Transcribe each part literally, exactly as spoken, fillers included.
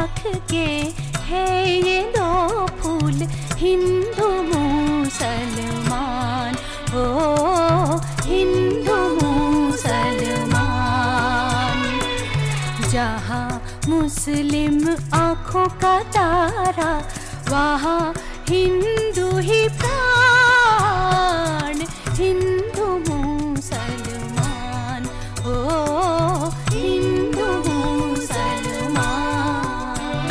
लाख के है ये दो फूल, हिंदू मुसलमान, ओ हिंदू मुसलमान। जहाँ मुस्लिम आँखों का तारा, वहाँ हिंदू ही प्राण, हिंदू मुसलमान, ओ हिंदू मुसलमान।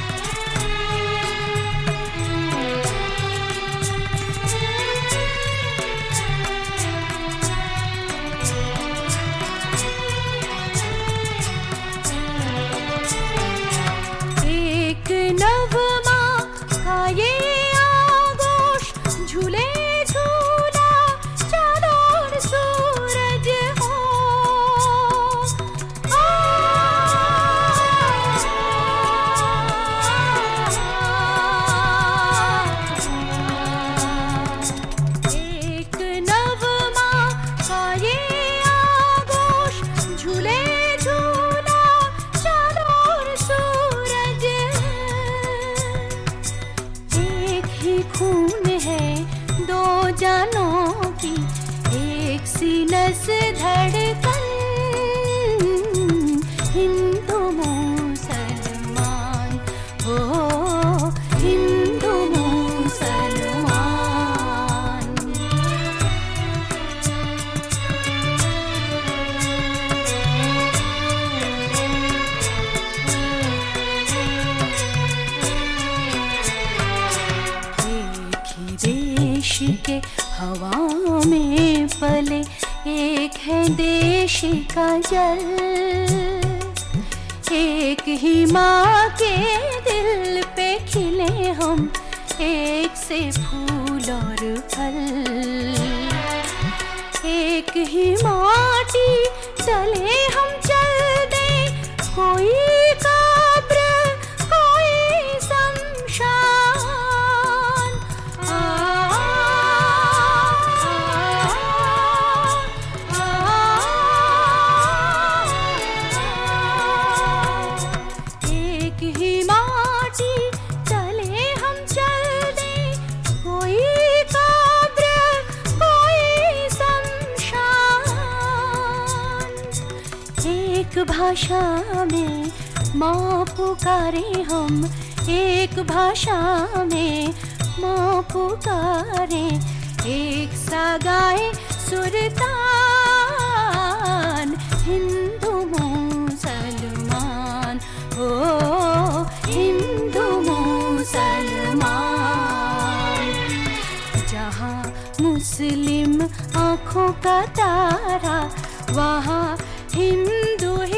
एक नवमा का ये आगोश, झूले झूला चाँद और सूरज हो। आ, एक नवमा का ये आगोश, झूले झूला चाँद और सूरज। एक ही खून है दो जानों की, एक सी नस धड़कन, हिंदू मुसलमान, ओ हिंदू मुसलमान। एक ही देश के हवा में पले, एक है देश का जल। एक ही माँ के दिल पे खिले हम, एक से फूल और फल। एक ही माटी चले हम चल दे, कोई कब्र कोई शमशान। आ, आ, एक ही माटी चले हम चल दे, कोई कब्र कोई शमशान। एक भाषा में माँ पुकारे हम, एक भाषा में माँ पुकारे, एक सा गाए सुरतान, हिंदू मुसलमान, ओ हिंदू मुसलमान। जहाँ मुस्लिम आँखों का तारा, वहाँ हिंदू